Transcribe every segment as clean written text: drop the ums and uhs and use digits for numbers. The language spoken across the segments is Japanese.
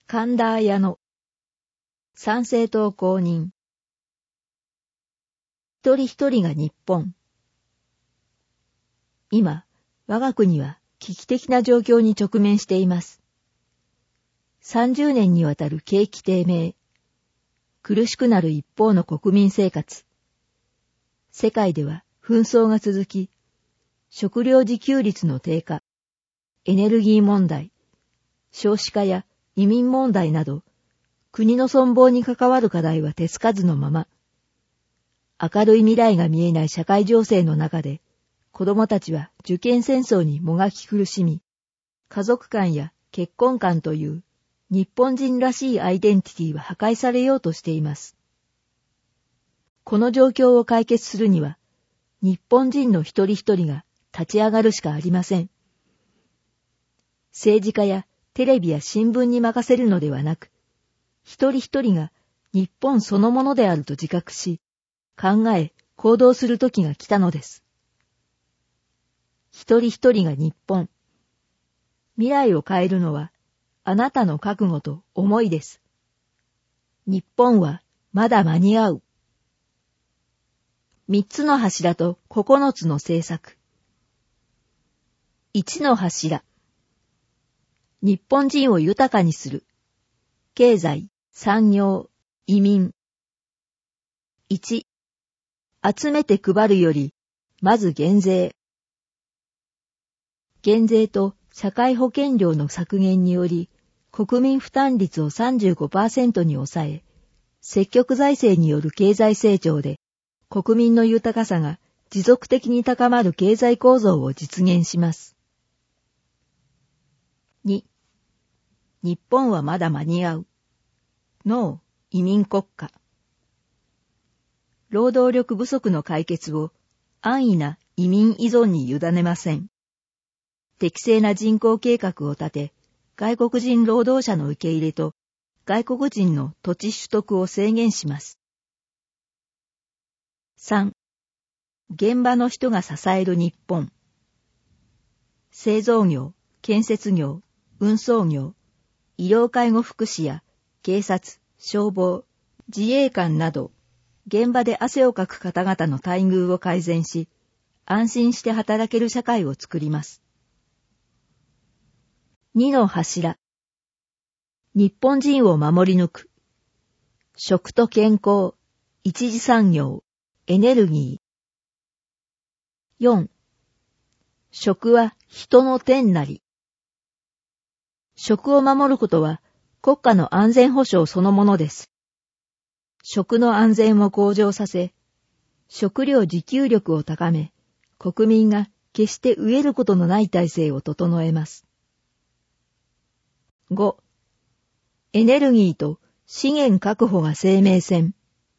神田綾乃。参政党公認。一人一人が日本。今、我が国は危機的な状況に直面しています。30年にわたる景気低迷。苦しくなる一方の国民生活。世界では紛争が続き、食料自給率の低下、エネルギー問題、少子化や移民問題など、国の存亡に関わる課題は手つかずのまま、明るい未来が見えない社会情勢の中で、子供たちは受験戦争にもがき苦しみ、家族観や結婚観という日本人らしいアイデンティティは破壊されようとしています。この状況を解決するには、日本人の一人一人が立ち上がるしかありません。政治家やテレビや新聞に任せるのではなく、一人一人が日本そのものであると自覚し、考え、行動する時が来たのです。一人一人が日本。未来を変えるのは、あなたの覚悟と思いです。日本はまだ間に合う。3つの柱と9つの政策。1の柱。日本人を豊かにする。経済、産業、移民。1、集めて配るより、まず減税。減税と社会保険料の削減により、国民負担率を 35% に抑え、積極財政による経済成長で、国民の豊かさが持続的に高まる経済構造を実現します。2、日本はまだ間に合う。ノー、移民国家。労働力不足の解決を安易な移民依存に委ねません。適正な人口計画を立て、外国人労働者の受け入れと外国人の土地取得を制限します。3、現場の人が支える日本。製造業、建設業、運送業、医療介護福祉や警察、消防、自衛官など、現場で汗をかく方々の待遇を改善し、安心して働ける社会を作ります。2の柱。日本人を守り抜く。食と健康、一次産業、エネルギー。4、食は人の天なり。食を守ることは国家の安全保障そのものです。食の安全を向上させ、食料自給力を高め、国民が決して飢えることのない体制を整えます。5、エネルギーと資源確保が生命線。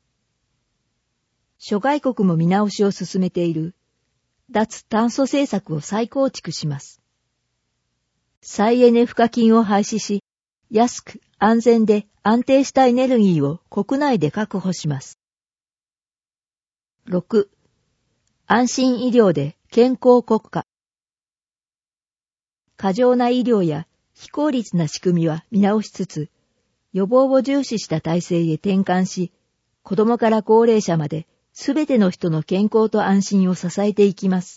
諸外国も見直しを進めている脱炭素政策を再構築します。再エネ賦課金を廃止し、安く安全で安定したエネルギーを国内で確保します。6、安心医療で健康国家。過剰な医療や非効率な仕組みは見直しつつ、予防を重視した体制へ転換し、子供から高齢者まで、すべての人の健康と安心を支えていきます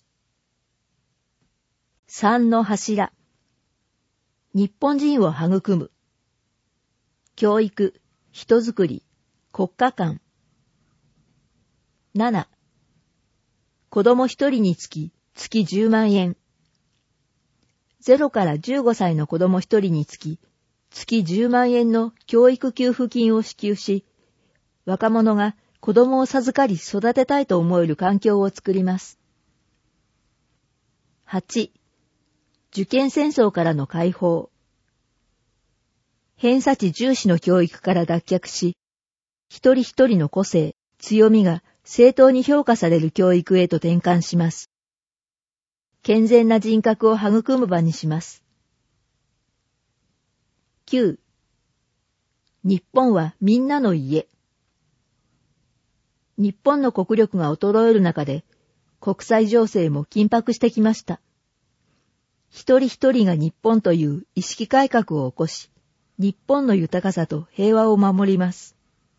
。3の柱。日本人を育む。教育、人づくり、国家観。7、子供一人につき月10万円。0から15歳の子供一人につき月10万円の教育給付金を支給し、若者が子供を授かり育てたいと思える環境を作ります。8、受験戦争からの解放。偏差値重視の教育から脱却し、一人一人の個性、強みが正当に評価される教育へと転換します。健全な人格を育む場にします。9、日本はみんなの家。日本の国力が衰える中で、国際情勢も緊迫してきました。一人一人が日本という意識改革を起こし、 日本の豊かさと平和を守ります。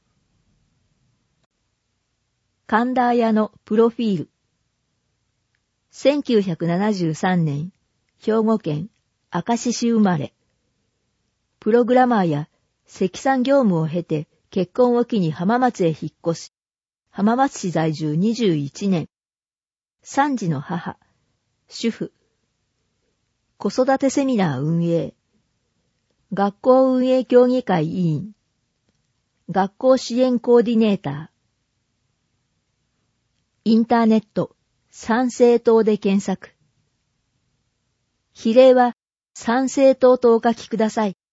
神田屋のプロフィール。1973年、兵庫県明石市生まれ。プログラマーや積算業務を経て結婚を機に浜松へ引っ越し、浜松市在住21年。3児の母、主婦。子育てセミナー運営。学校運営協議会委員。学校支援コーディネーター。インターネット、参政党で検索。比例は参政党とお書きください。